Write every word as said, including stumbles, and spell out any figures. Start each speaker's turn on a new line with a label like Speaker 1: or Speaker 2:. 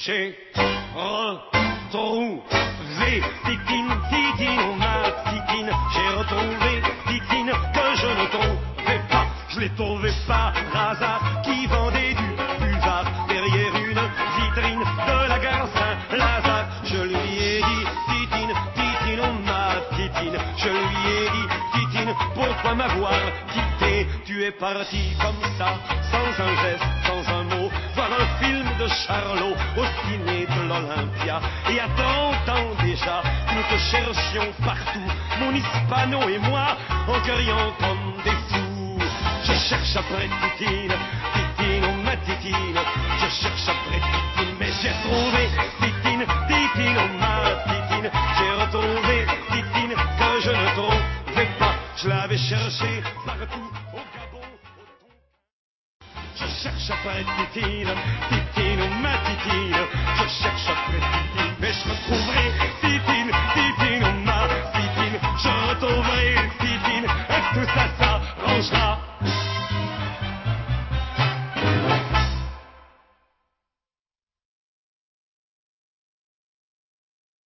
Speaker 1: J'ai retrouvé Titine, Titine, ma Titine. J'ai retrouvé Titine que je ne trouvais pas. Je l'ai trouvé par hasard qui vendait du buvard derrière une vitrine de la gare Saint-Lazare. Je lui ai dit Titine, Titine, oh ma Titine. Je lui ai dit Titine, pourquoi m'avoir quitté? Tu es parti comme ça, sans un geste, sans un mot, voir un film de Charlot au ciné de l'Olympia. Et à trente ans déjà, nous te cherchions partout, mon hispano et moi, en criant comme des fous. Je cherche après Titine, Titine, oh ma Titine. Je cherche après Titine, mais j'ai trouvé Titine, Titine, oh ma Titine. J'ai retrouvé Titine que je ne trouvais pas. Je l'avais cherché partout, au Gabon, au Togo. Je cherche après Titine, Titine, oh ma Titine.